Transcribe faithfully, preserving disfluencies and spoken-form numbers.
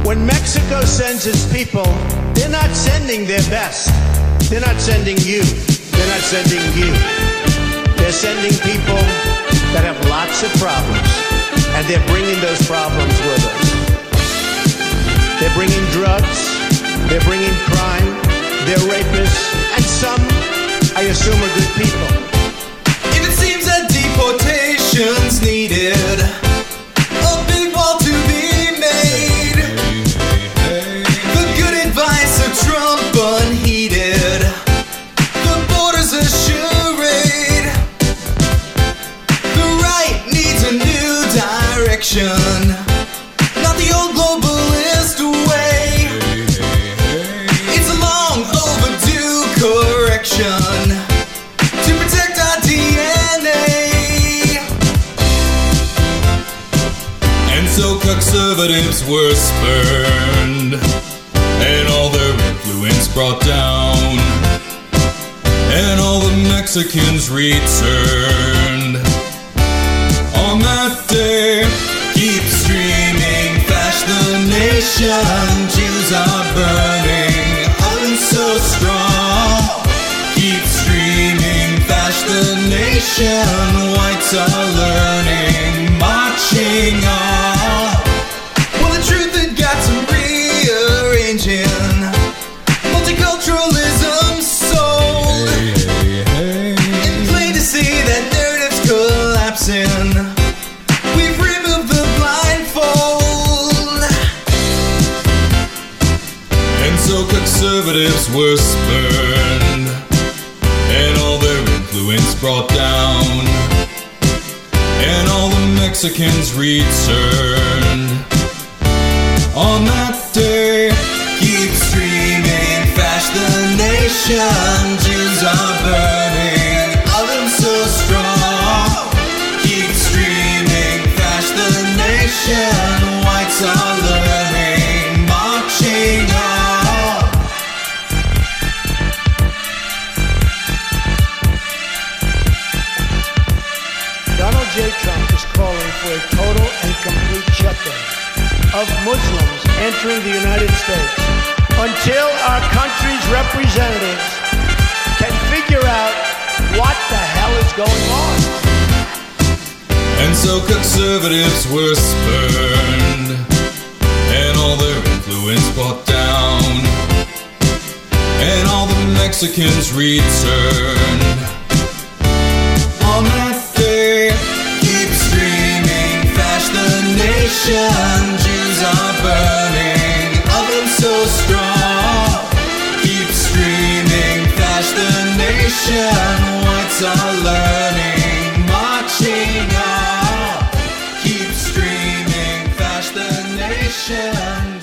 When Mexico sends its people, they're not sending their best. They're not sending you. They're not sending you. They're sending people that have lots of problems, and they're bringing those problems with us. They're bringing drugs, they're bringing crime, they're rapists, and some, I assume, are good people. If it seems that deportation's needed, a big wall to be made. The good advice of Trump unheeded. The border's a charade. The right needs a new direction, not the old globalist way. It's a long overdue correction to protect our D N A. And so conservatives were spurned, and all their influence brought down, and all the Mexicans returned. On that day, keep streaming, flash the nation. Jews are burning, ovens so strong. Keep streaming, flash the nation. Whites are learning, marching on. Well, the truth had got some rearranging. Multiculturalism sold. Hey, hey, hey. And plain to see that narrative's collapsing. We've removed the blindfold. And so conservatives were spurned, and all their influence brought down, and all the Mexicans returned. On that day, keep streaming, flash the nation. Jews are burning, ovens so strong. Keep streaming, flash the nation. Whites are learning, marching on. Donald J. Trump is calling for a total and complete shutdown of Muslims entering the United States until our country's representatives can figure out what the hell is going on. And so conservatives were spurned, and all their influence brought down, and all the Mexicans returned. On that day, keep streaming, flash the nation. Jews are burning, ovens so strong. Keep streaming, flash the nation. Whites are learning, marching on. Keep streaming, flash the nation.